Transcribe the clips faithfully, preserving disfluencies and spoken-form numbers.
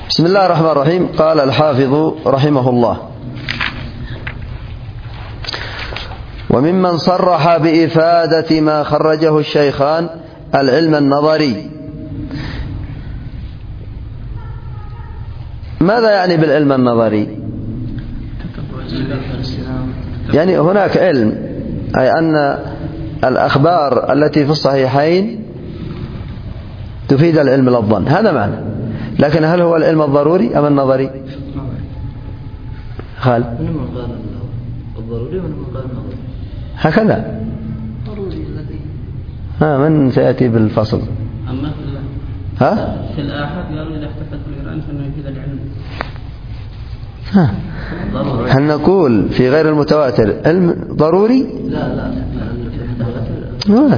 بسم الله الرحمن الرحيم. قال الحافظ رحمه الله: وممن صرح بإفادة ما خرجه الشيخان العلم النظري. ماذا يعني بالعلم النظري؟ يعني هناك علم، أي أن الأخبار التي في الصحيحين تفيد العلم الظن، هذا معنى. لكن هل هو العلم الضروري أم النظري؟ قال الضروري ومن قال النظري، هكذا. ها من سيأتي بالفصل؟ أما ها في الآحاد قالوا إذا احتفت بالقرآن فإنه يفيد العلم. ها هل نقول في غير المتواتر علم ضروري؟ لا لا لا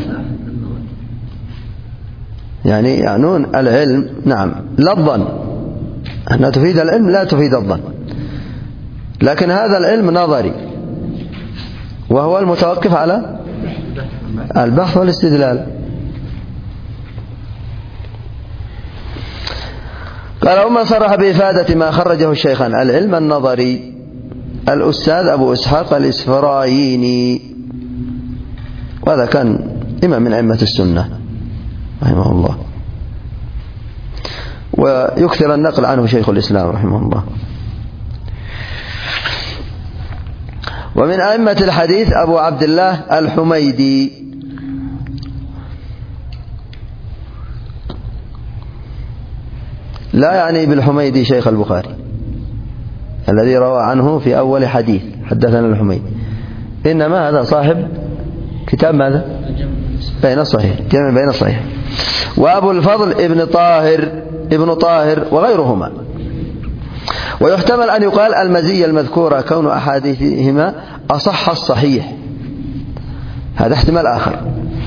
يعني يعنون العلم نعم لا الظن، أنها تفيد العلم لا تفيد الظن، لكن هذا العلم نظري وهو المتوقف على البحث والاستدلال. قال: ومن صرح بإفادة ما خرجه الشيخان العلم النظري الأستاذ أبو إسحاق الإسفرايني، وهذا كان إمام من أئمة السنة رحمه الله، ويكثر النقل عنه شيخ الإسلام رحمه الله. ومن أئمة الحديث أبو عبد الله الحميدي، لا يعني بالحميدي شيخ البخاري الذي روى عنه في أول حديث حدثنا الحميدي، إنما هذا صاحب كتاب ماذا؟ بين الصحيح، جمع بين الصحيح. وأبو الفضل ابن طاهر ابن طاهر وغيرهما. ويحتمل أن يقال المزية المذكورة كون أحاديثهما أصح الصحيح، هذا احتمال آخر،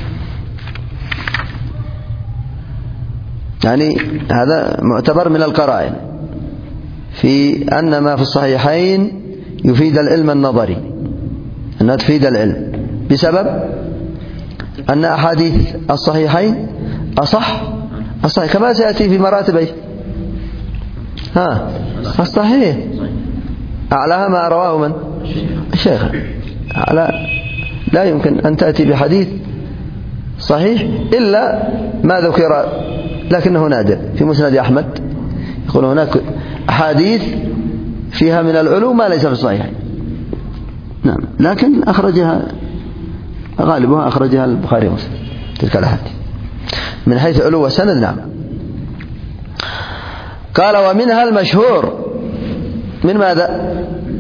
يعني هذا معتبر من القرائن في أن ما في الصحيحين يفيد العلم النظري، أنها تفيد العلم بسبب أن أحاديث الصحيحين أصح الصحيح، كما سيأتي في مراتب أي ها الصحيح أعلاها ما رواه من الشيخ. أعلى لا يمكن أن تأتي بحديث صحيح إلا ما ذكر، لكنه نادر. في مسند أحمد يقول هناك أحاديث فيها من العلوم ما ليس في الصحيح، نعم، لكن أخرجها غالبها أخرجها البخاري ومسلم تلك الأحاديث من حيث علو السند، نعم. قال: ومنها المشهور من ماذا؟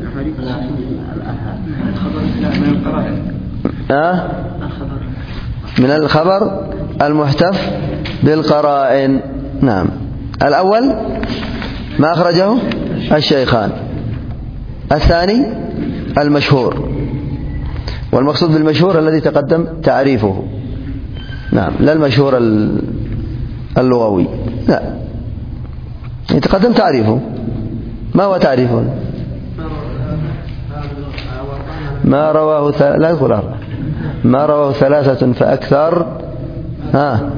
آه؟ من الخبر المحتف بالقرائن، نعم. الأول ما أخرجه الشيخان، الثاني المشهور، والمقصود بالمشهور الذي تقدم تعريفه، نعم، لا المشهور اللغوي، لا، يتقدم تعريفه. ما هو تعريفه؟ ما رواه ث... لا يقول أربعة، ما رواه ثلاثة فأكثر ها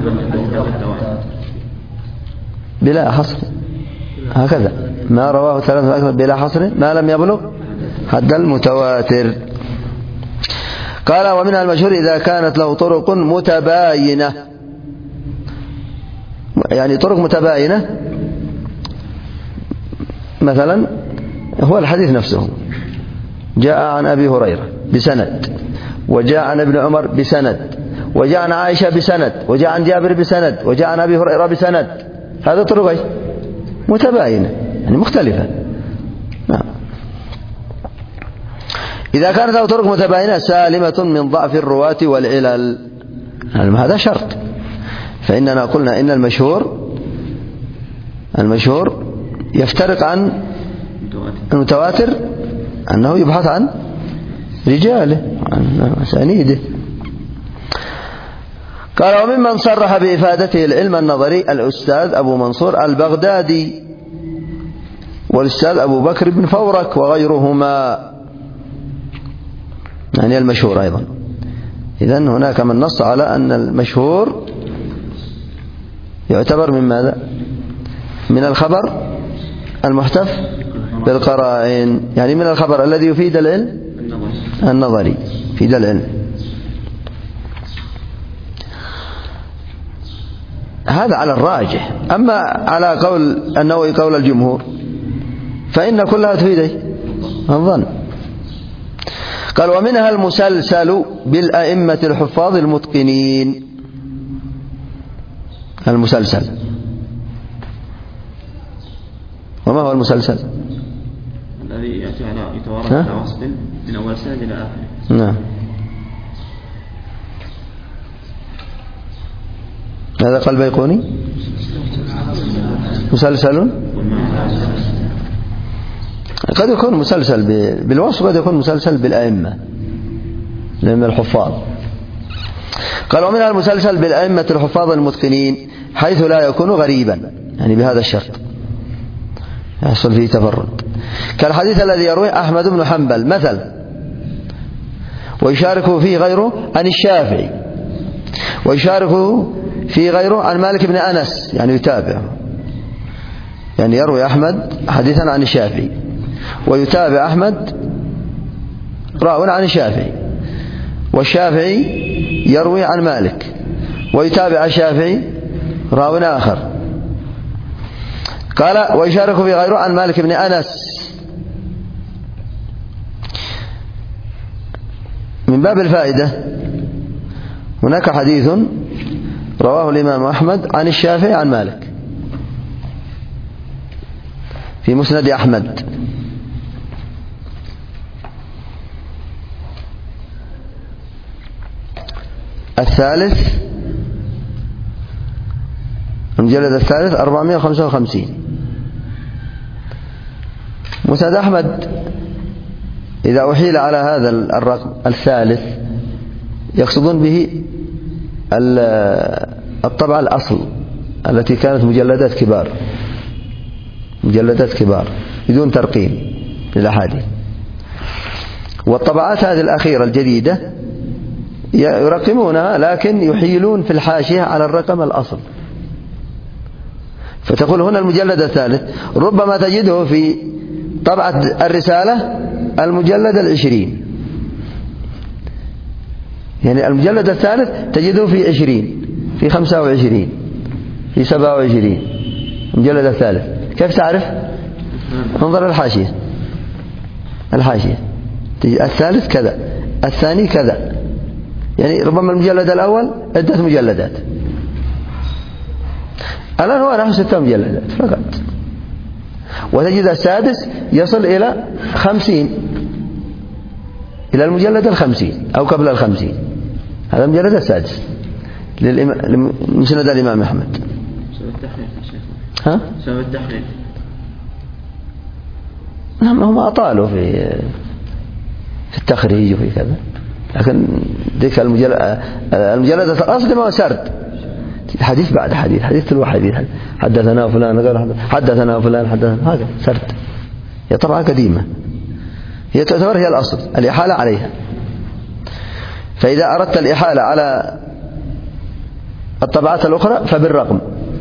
بلا حصر، هكذا، ما رواه ثلاثة فأكثر بلا حصر ما لم يبلغ حد المتواتر. قال: ومنها المشهور إذا كانت له طرق متباينة، يعني طرق متباينة، مثلا هو الحديث نفسه جاء عن أبي هريرة بسند، وجاء عن ابن عمر بسند، وجاء عن عائشة بسند، وجاء عن جابر بسند، وجاء عن أبي هريرة بسند، هذا طرق متباينة يعني مختلفة، نعم. إذا كانت له طرق متباينة سالمة من ضعف الرواة والعلل، هذا شرط، فإننا قلنا إن المشهور المشهور يفترق عن المتواتر أنه يبحث عن رجاله عن أسانيده. قال: وممن صرح بإفادته العلم النظري الأستاذ أبو منصور البغدادي والأستاذ أبو بكر بن فورك وغيرهما، يعني المشهور أيضا. إذن هناك من نص على أن المشهور يعتبر من ماذا؟ من الخبر المحتف بالقرائن، يعني من الخبر الذي يفيد العلم النظري يفيد العلم. هذا على الراجح. أما على قول النووي قول الجمهور فإن كلها تفيد الظن. قال ومنها المسلسل بالأئمة الحفاظ المتقنين. المسلسل، وما هو المسلسل؟ الذي يأتي على يتوارث على وصف من أول سنة إلى آخره. نعم. هذا قال بيقوني مسلسل، قد يكون مسلسل بالوصف، قد يكون مسلسل بالأئمة لأن الحفاظ. قال ومنها المسلسل بالأئمة الحفاظ المتقنين حيث لا يكون غريبا، يعني بهذا الشرط يحصل فيه تفرد، كالحديث الذي يرويه أحمد بن حنبل مثل ويشاركه فيه غيره عن الشافعي، ويشاركه فيه غيره عن مالك بن أنس، يعني يتابعه، يعني يروي أحمد حديثا عن الشافعي ويتابع أحمد راو عن الشافعي، والشافعي يروي عن مالك ويتابع الشافعي راو آخر. قال ويشارك في غيره عن مالك بن أنس. من باب الفائدة هناك حديث رواه الإمام أحمد عن الشافعي عن مالك في مسند أحمد، الثالث المجلد الثالث أربعمائة وخمسة وخمسين. مسند أحمد إذا أحيل على هذا الرقم الثالث يقصدون به الطبعة الأصل التي كانت مجلدات كبار، مجلدات كبار بدون ترقيم للأحاديث. والطبعات هذه الأخيرة الجديدة يرقمونها لكن يحيلون في الحاشية على الرقم الأصل، فتقول هنا المجلد الثالث ربما تجده في طبعة الرسالة المجلد العشرين، يعني المجلد الثالث تجده في عشرين، في خمسة وعشرين، في سبعة وعشرين، المجلد الثالث. كيف تعرف؟ انظر الحاشية، الحاشية الثالث كذا، الثاني كذا، يعني ربما المجلد الأول عدة مجلدات، الآن هو نحو ستة مجلدات فقط، وتجد السادس يصل إلى خمسين، إلى المجلد الخمسين أو قبل الخمسين. هذا المجلد السادس لمسند الإمام أحمد. سبب التحريف يا شيخ. ها؟ سبب التحريف. نعم هم أطالوا في في التخريج وفي كذا، لكن ذيك المجلد المجلد الأصل ما هو سرد، حديث بعد حديث، حديث تلو حديث، حدثنا فلان قال حدثنا فلان حدثنا، هذا سرد. هي طبعا قديمة، هي تعتبر هي الأصل، الإحالة عليها. فإذا أردت الإحالة على الطبعات الأخرى فبالرقم.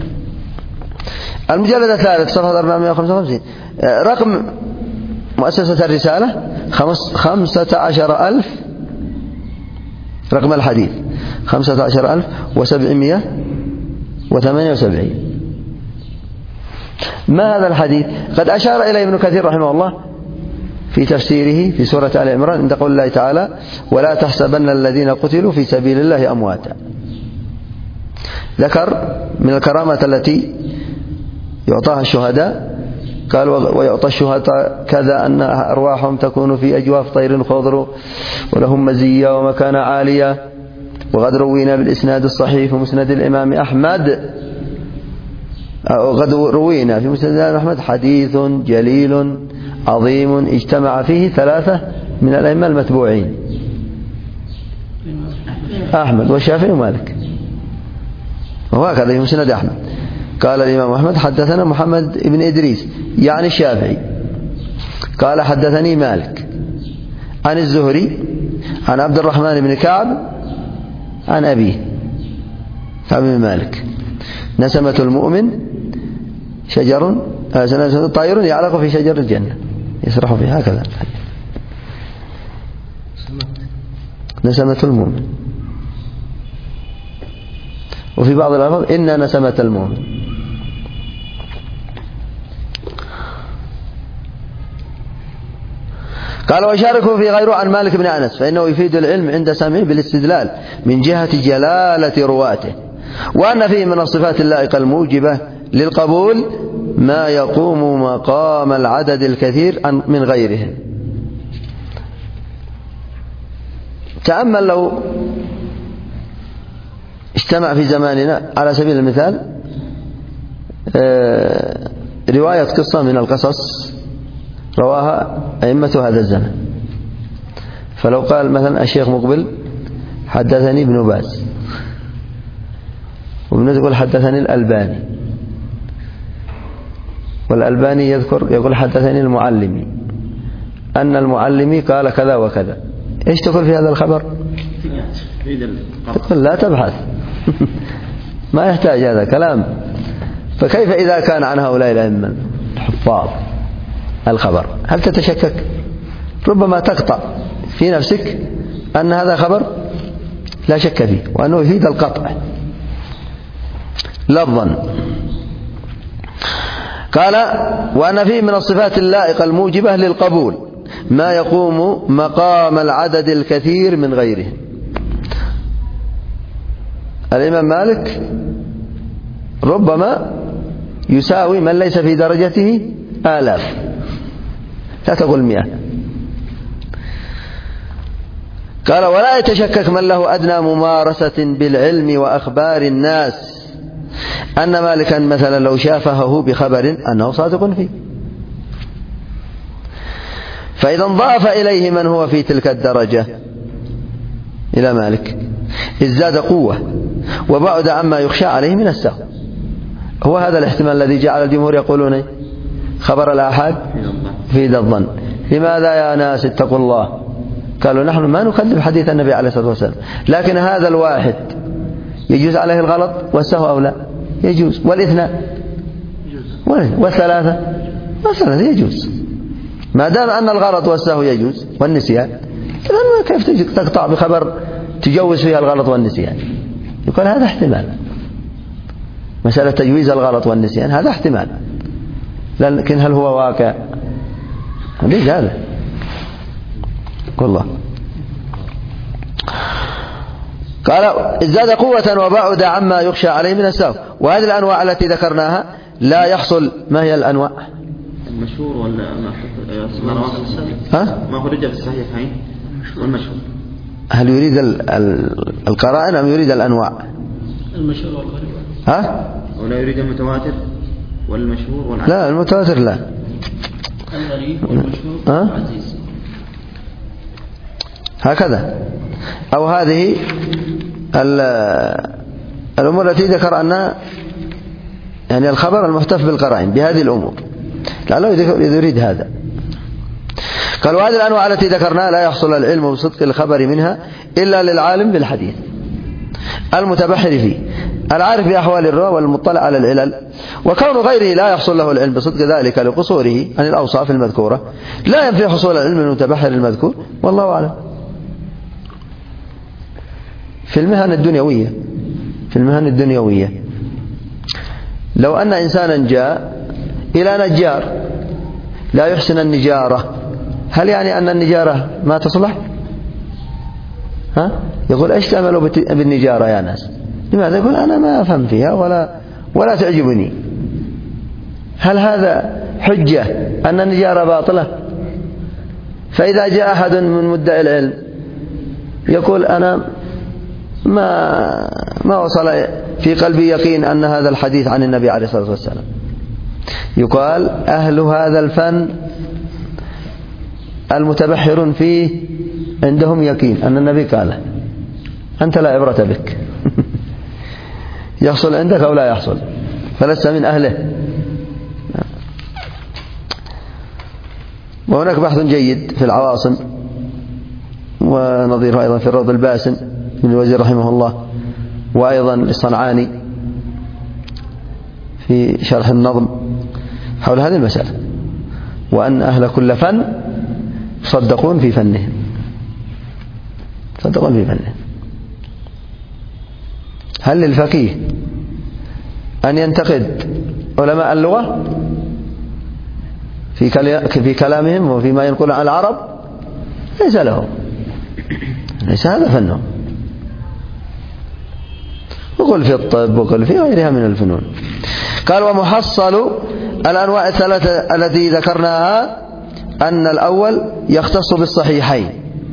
المجلد الثالث صفحة أربعمائة وخمسة وخمسين، رقم مؤسسة الرسالة خمسة عشر ألف، رقم الحديث خمسة عشر ألف وسبعمائة وثمانية وسبعين. ما هذا الحديث؟ قد أشار إليه ابن كثير رحمه الله في تفسيره في سورة آل عمران عند قول الله تعالى ولا تحسبن الذين قتلوا في سبيل الله أمواتا. ذكر من الكرامة التي يعطاها الشهداء، قال ويعطى الشهداء كذا أن أرواحهم تكون في أجواف طير خضر ولهم مزية ومكانة عالية. وقد روينا بالإسناد الصحيح في مسند الإمام أحمد، وقد روينا في مسند الإمام أحمد حديث جليل عظيم اجتمع فيه ثلاثة من الأئمة المتبوعين، أحمد والشافعي ومالك، وهكذا في مسند أحمد. قال الإمام أحمد حدثنا محمد بن إدريس يعني الشافعي، قال حدثني مالك عن الزهري عن عبد الرحمن بن كعب عن أبيه كعب بن مالك. نسمة المؤمن شجر طائر يعلق في شجر الجنة يسرح فيها هكذا. نسمة المؤمن. وفي بعض الألفاظ إن نسمة المؤمن. قال وشاركوا في غيره عن مالك بن أنس فإنه يفيد العلم عند سمعه بالاستدلال من جهة جلالة رواته، وأن فيه من الصفات اللائقة الموجبة للقبول ما يقوم مقام العدد الكثير من غيرهم. تأمل لو اجتمع في زماننا على سبيل المثال رواية قصة من القصص رواها أئمة هذا الزمن، فلو قال مثلا الشيخ مقبل حدثني ابن باز، وابن يقول حدثني الألباني، والألباني يذكر يقول حدثني المعلمي أن المعلمي قال كذا وكذا، إيش تقول في هذا الخبر؟ تقول لا تبحث ما يحتاج هذا كلام. فكيف إذا كان عن هؤلاء الأئمة الحفاظ الخبر؟ هل تتشكك؟ ربما تقطع في نفسك أن هذا خبر لا شك فيه وأنه يفيد القطع لفظا. قال وأن فيه من الصفات اللائقة الموجبة للقبول ما يقوم مقام العدد الكثير من غيره. الإمام مالك ربما يساوي من ليس في درجته آلاف، لا تقول مئة. قال ولا يتشكك من له أدنى ممارسة بالعلم وأخبار الناس أن مالكا مثلا لو شافهه بخبر أنه صادق فيه، فإذا انضاف إليه من هو في تلك الدرجة إلى مالك ازداد قوة وبعد عما يخشى عليه من السهو. هو هذا الاحتمال الذي جعل الجمهور يقولون خبر الآحاد في ذا الظن. لماذا يا ناس اتقوا الله؟ قالوا نحن ما نكذب حديث النبي عليه الصلاة والسلام، لكن هذا الواحد يجوز عليه الغلط والسهو أو لا؟ يجوز. والاثنان والثلاثة والثلاثة يجوز، ما دام أن الغلط والسهو يجوز والنسيان، كيف تقطع بخبر تجوز فيها الغلط والنسيان؟ يقول هذا احتمال، مسألة تجويز الغلط والنسيان هذا احتمال، لكن هل هو واقع؟ ليس هذا والله. قال ازداد قوة وبعد عما يخشى عليه من السهو. وهذه الأنواع التي ذكرناها لا يحصل. ما هي الأنواع؟ المشهور ولا ما ها ما هو رجع في الصحيحين والمشهور. هل يريد القرائن أم يريد الأنواع؟ المشهور والغريب. ها ولا يريد المتواتر والمشهور والعزيز؟ لا المتواتر لا. الغريب والمشهور والعزيز هكذا. أو هذه الأمور التي ذكر أنها يعني الخبر المحتف بالقرائن بهذه الأمور، لعله يريد هذا. قال وهذه الأنواع التي ذكرناها لا يحصل العلم بصدق الخبر منها إلا للعالم بالحديث المتبحر فيه العارف بأحوال الرواة والمطلع على العلل. وكون غيره لا يحصل له العلم بصدق ذلك لقصوره عن الأوصاف المذكورة لا ينفي حصول العلم المتبحر المذكور، والله أعلم. في المهن الدنيوية في المهن الدنيوية لو أن إنسانا جاء إلى نجار لا يحسن النجارة، هل يعني أن النجارة ما تصلح؟ ها؟ يقول ايش تعملوا بالنجارة يا ناس؟ لماذا؟ يقول أنا ما أفهم فيها ولا ولا تعجبني. هل هذا حجة أن النجارة باطلة؟ فإذا جاء أحد من مدعي العلم يقول أنا ما ما وصل في قلبي يقين أن هذا الحديث عن النبي عليه الصلاة والسلام، يقال أهل هذا الفن المتبحرون فيه عندهم يقين أن النبي قاله، أنت لا عبرة بك يحصل عندك أو لا يحصل، فلست من أهله. وهناك بحث جيد في العواصم ونظيره أيضا في الروض الباسم من الوزير رحمه الله، وأيضا الصنعاني في شرح النظم، حول هذه المسألة، وأن أهل كل فن يصدقون في فنهم، يصدقون في فنهم. هل للفقيه أن ينتقد علماء اللغة في في كلامهم وفيما ينقل عن العرب؟ ليس له، ليس هذا فنهم. وقل في الطب وقل في غيرها من الفنون. قال ومحصل الأنواع الثلاثة التي ذكرناها أن الأول يختص بالصحيحين.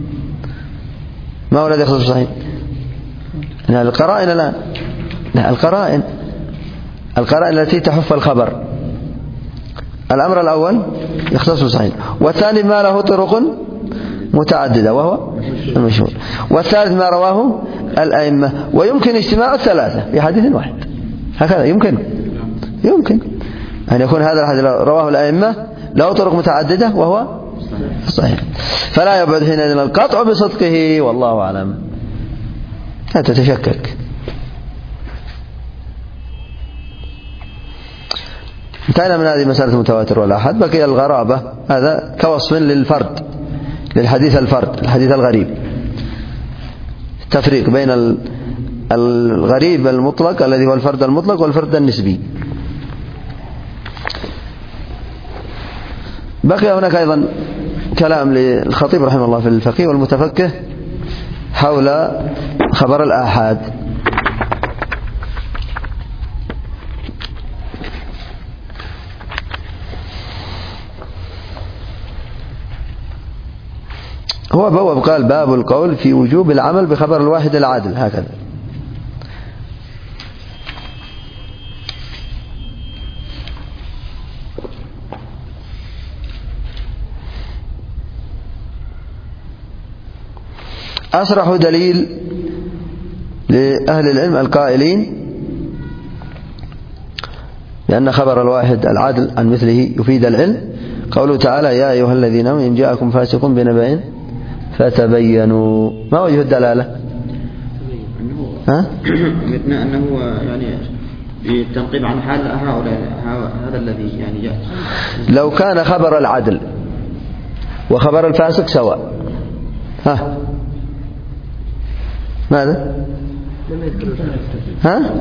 ما هو الذي يختص بالصحيحين؟ يعني القرائن الآن، لا القرائن القرائن التي تحف الخبر. الأمر الأول يختص بالصحيحين، والثاني ما له طرق متعددة وهو المشهور، والثالث ما رواه الأئمة. ويمكن اجتماع الثلاثة في حديث واحد، هكذا يمكن يمكن أن يكون هذا الحديث رواه الأئمة له طرق متعددة وهو صحيح، فلا يبعد حينئذ القطع بصدقه، والله أعلم. لا تتشكك. انتهينا من هذه مسألة المتواتر والآحاد. بقي الغرابة، هذا كوصف للفرد، للحديث الفرد، الحديث الغريب. التفريق بين الغريب المطلق الذي هو الفرد المطلق والفرد النسبي. بقي هناك أيضا كلام للخطيب رحمه الله في الفقيه والمتفقه حول خبر الآحاد. هو بواب قال باب القول في وجوب العمل بخبر الواحد العادل، هكذا. أصرح دليل لأهل العلم القائلين لأن خبر الواحد العادل عن مثله يفيد العلم قوله تعالى يا أيها الذين آمنوا إن جاءكم فاسق بنبأ فتبينوا. ما وجه الدلالة؟ ها؟ أنه يعني بالتنقيب عن حال هؤلاء، هذا الذي يعني جاء. لو كان خبر العدل وخبر الفاسق سواء، ها ماذا؟ ها؟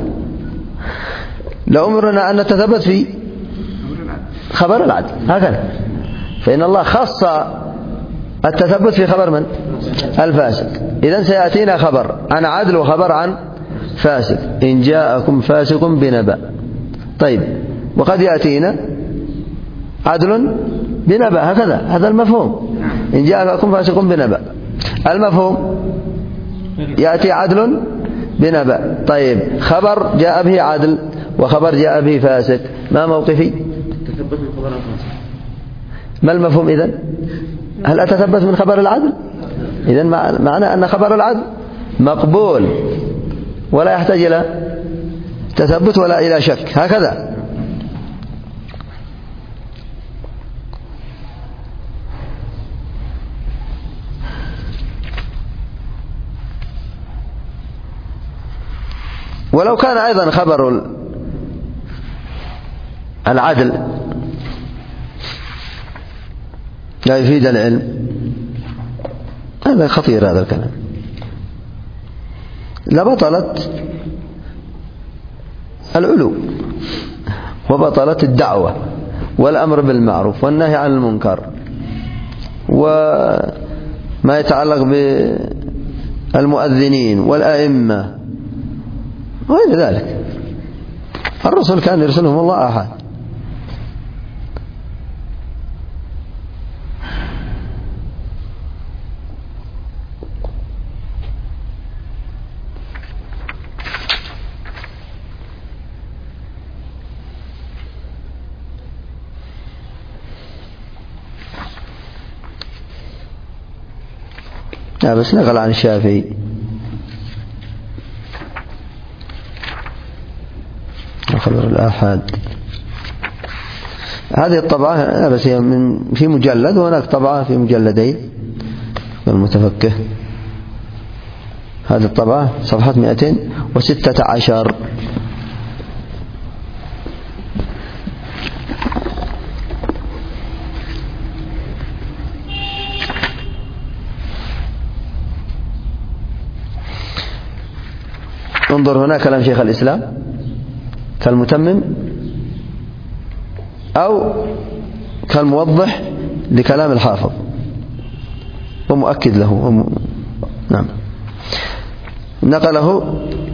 لأمرنا أن نتثبت في خبر العدل، هكذا. فإن الله خص التثبت في خبر من؟ الفاسق. إذن سيأتينا خبر عن عدل وخبر عن فاسق، إن جاءكم فاسق بنبأ. طيب، وقد يأتينا عدل بنبأ، هكذا، هذا المفهوم. إن جاءكم فاسق بنبأ، المفهوم يأتي عدل بنبأ. طيب، خبر جاء به عدل وخبر جاء به فاسق، ما موقفي؟ تثبت من خبر الفاسق. ما المفهوم إذن؟ هل أتثبت من خبر العدل؟ إذن معنى أن خبر العدل مقبول ولا يحتاج إلى تثبت ولا إلى شك، هكذا. ولو كان أيضا خبر العدل لا يفيد العلم، هذا خطير هذا الكلام، لبطلت العلو وبطلت الدعوة والأمر بالمعروف والنهي عن المنكر وما يتعلق بالمؤذنين والأئمة وغير ذلك. الرسل كان يرسلهم الله أحد. لا بس نقل عن الشافعي خبر الآحاد. هذه الطبعة بس هي من في مجلد، وهناك طبعة في مجلدين المتفقه. هذه الطبعة صفحة مئتين وستة عشر. انظر هنا كلام شيخ الإسلام كالمتمم أو كالموضح لكلام الحافظ ومؤكد له وم... نعم. نقله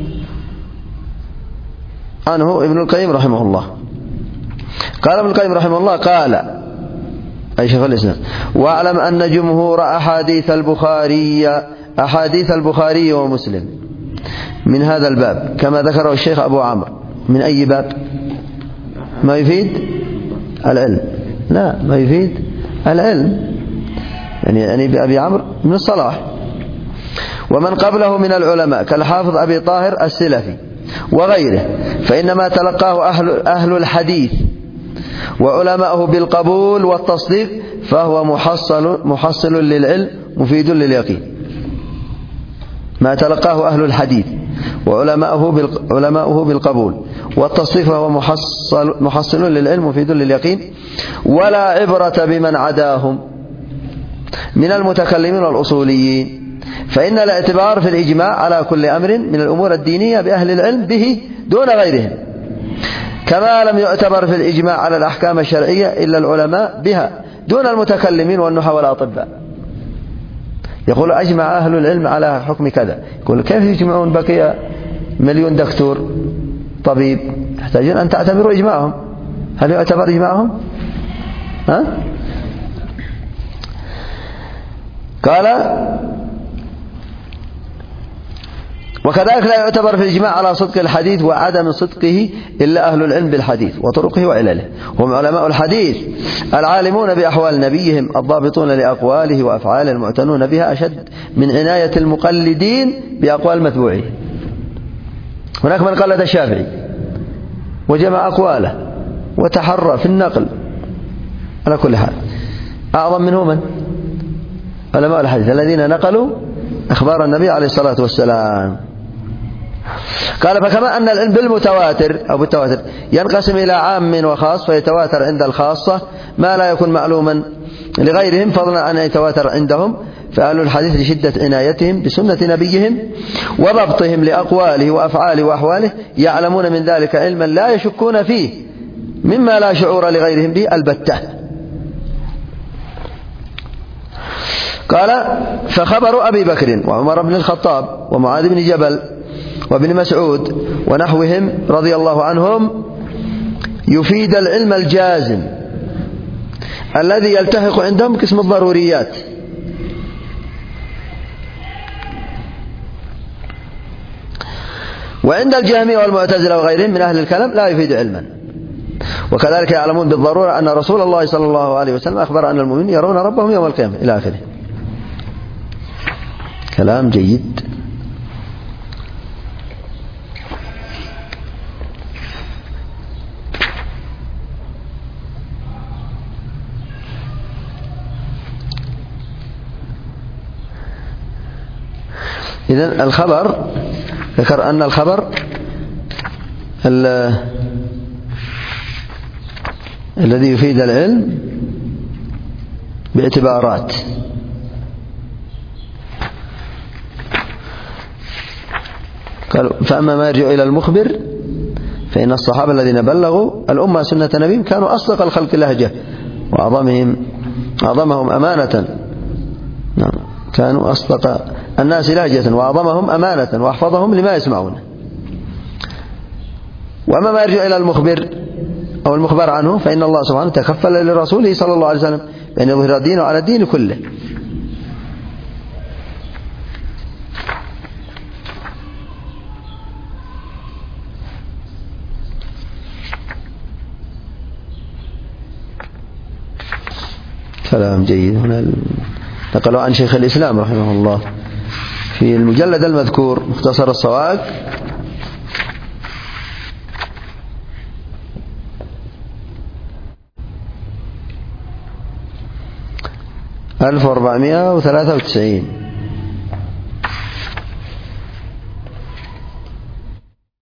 عنه ابن القيم رحمه الله. قال ابن القيم رحمه الله قال أي شيخ الإسلام: واعلم أن جمهور أحاديث البخاري أحاديث البخاري ومسلم من هذا الباب كما ذكره الشيخ أبو عمرو. من أي باب؟ ما يفيد العلم؟ لا، ما يفيد العلم، يعني يعني بأبي عمرو من الصلاح. ومن قبله من العلماء كالحافظ أبي طاهر السلفي وغيره، فإنما تلقاه أهل, أهل الحديث وعلماءه بالقبول والتصديق، فهو محصل, محصل للعلم مفيد لليقين. ما تلقاه أهل الحديث وعلماءه بالقبول والتصديق فهو محصل, محصل للعلم مفيد لليقين. ولا عبرة بمن عداهم من المتكلمين والأصوليين، فإن الاعتبار في الإجماع على كل أمر من الأمور الدينية بأهل العلم به دون غيرهم، كما لم يعتبر في الإجماع على الأحكام الشرعية إلا العلماء بها دون المتكلمين والنحاة والأطباء. يقول أجمع أهل العلم على حكم كذا، يقول كيف يجمعون بقي مليون دكتور طبيب؟ يحتاجون أن تعتبروا إجماعهم. هل يعتبر إجماعهم؟ ها؟ قال: وكذلك لا يعتبر في الإجماع على صدق الحديث وعدم صدقه إلا أهل العلم بالحديث وطرقه وعلله، هم علماء الحديث العالمون بأحوال نبيهم الضابطون لأقواله وأفعاله المعتنون بها أشد من عناية المقلدين بأقوال متبوعه. هناك من قلد الشافعي وجمع أقواله وتحرى في النقل. على كل حال أعظم منه من؟ علماء الحديث الذين نقلوا أخبار النبي عليه الصلاة والسلام. قال: فكما أن العلم بالمتواتر أو بالتواتر ينقسم إلى عام وخاص، فيتواتر عند الخاصة ما لا يكون معلوما لغيرهم فضلا عن أن يتواتر عندهم، فأهل الحديث لشدة عنايتهم بسنة نبيهم وضبطهم لأقواله وأفعاله وأحواله يعلمون من ذلك علما لا يشكون فيه مما لا شعور لغيرهم به البتة. قال: فخبر أبي بكر وعمر بن الخطاب ومعاذ بن جبل وابن مسعود ونحوهم رضي الله عنهم يفيد العلم الجازم الذي يلتحق عندهم قسم الضروريات، وعند الجهمية والمعتزلة وغيرهم من أهل الكلام لا يفيد علما. وكذلك يعلمون بالضرورة أن رسول الله صلى الله عليه وسلم أخبر أن المؤمنين يرون ربهم يوم القيامة إلى آخره. كلام جيد. إذن الخبر ذكر أن الخبر الذي يفيد العلم باعتبارات. قالوا: فأما ما يرجع إلى المخبر فإن الصحابة الذين بلغوا الأمة سنة نبيهم كانوا أصدق الخلق لهجة وأعظمهم أعظمهم أمانة. نعم، كانوا أصدق الناس لهجة وأعظمهم أمانة وأحفظهم لما يسمعون. وأما ما يرجع إلى المخبر أو المخبر عنه فإن الله سبحانه تكفل لرسوله صلى الله عليه وسلم بأن يظهر دينه على الدين كله. كلام جيد. هنا نقلوا عن شيخ الإسلام رحمه الله في المجلد المذكور مختصر الصواعق ألف وأربعمائة وثلاثة وتسعين.